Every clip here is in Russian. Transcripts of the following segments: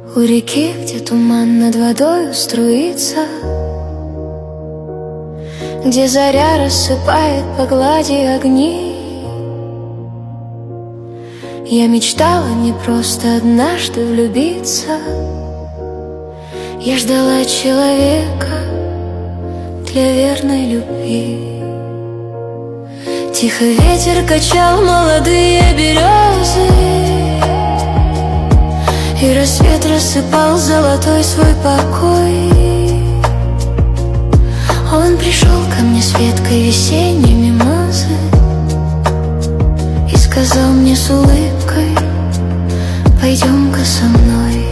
У реки, где туман над водой струится, где заря рассыпает по глади огни. Я мечтала не просто однажды влюбиться, я ждала человека для верной любви. Тихо ветер качал молодые березы, и рассвет рассыпал золотой свой покой. Он пришел ко мне с веткой весенней мимозы и сказал мне с улыбкой: пойдем-ка со мной.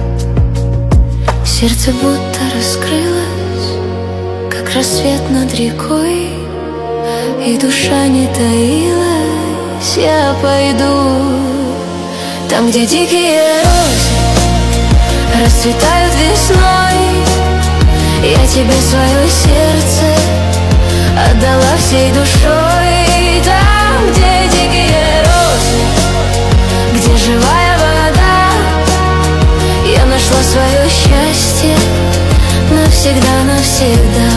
Сердце будто раскрылось, как рассвет над рекой, и душа не таилась. Я пойду там, где дикие розы расцветают весной. Я тебе свое сердце отдала всей душой. Там, где дикие розы, где живая вода, я нашла свое счастье навсегда, навсегда.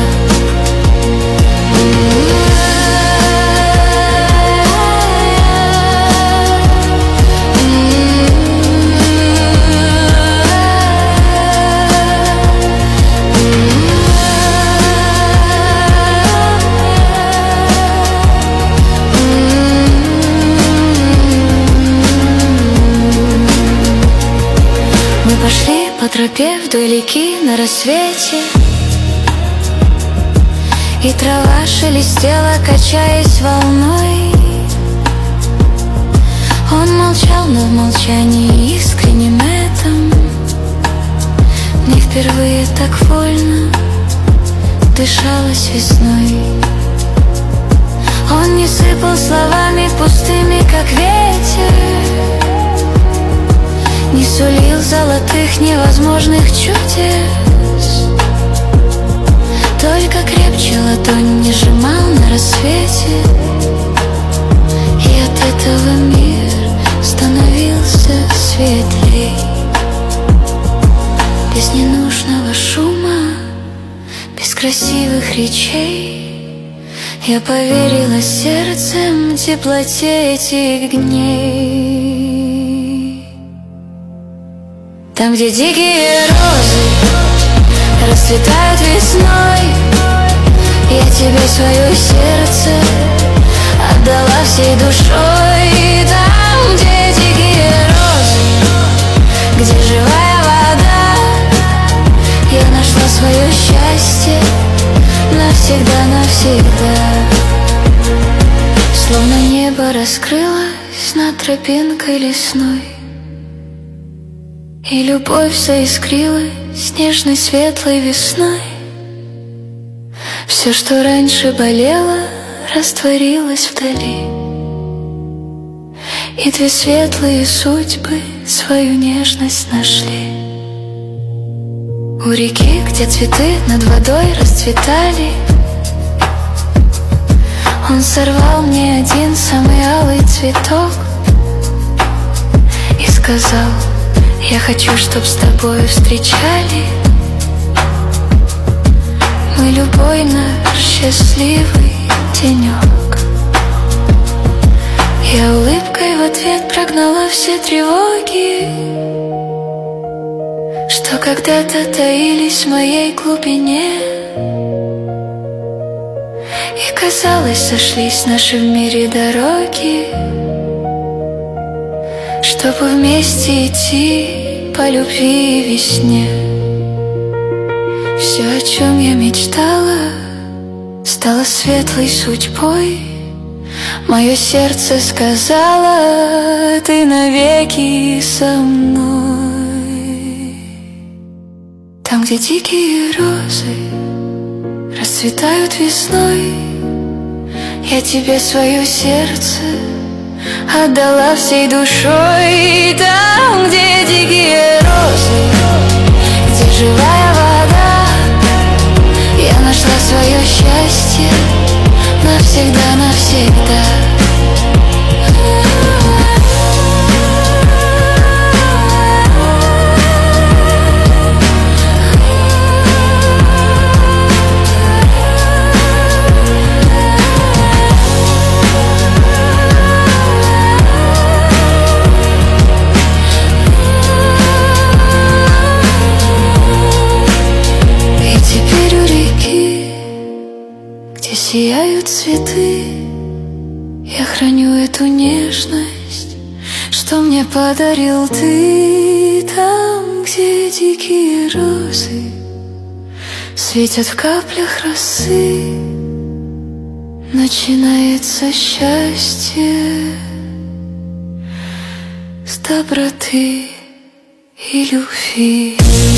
Пошли по тропе вдоль реки на рассвете, и трава шелестела, качаясь волной. Он молчал, но в молчании искреннем этом мне впервые так вольно дышалось весной. Он не сыпал словами пустыми, как ветер, не сулил золотых невозможных чудес, только крепче ладонь не сжимал на рассвете, и от этого мир становился светлей. Без ненужного шума, без красивых речей, я поверила сердцем теплоте этих дней. Там, где дикие розы расцветают весной, я тебе свое сердце отдала всей душой. Там, где дикие розы, где живая вода, я нашла свое счастье навсегда, навсегда. Словно небо раскрылось над тропинкой лесной, и любовь заискрилась нежной светлой весной. Все, что раньше болело, растворилось вдали, и две светлые судьбы свою нежность нашли. У реки, где цветы над водой расцветали, он сорвал мне один самый алый цветок и сказал: я хочу, чтоб с тобой встречали мы любой наш счастливый денек. Я улыбкой в ответ прогнала все тревоги, что когда-то таились в моей глубине, и казалось, сошлись наши в мире дороги, чтобы вместе идти по любви и весне. Все, о чем я мечтала, стало светлой судьбой. Мое сердце сказала: ты навеки со мной. Там, где дикие розы расцветают весной, я тебе свое сердце отдала всей душой. Там, где дикие розы, где живая вода, я нашла свое счастье навсегда, навсегда. цветы. Я храню эту нежность, что мне подарил ты. Там, где дикие розы светят в каплях росы, начинается счастье с доброты и любви.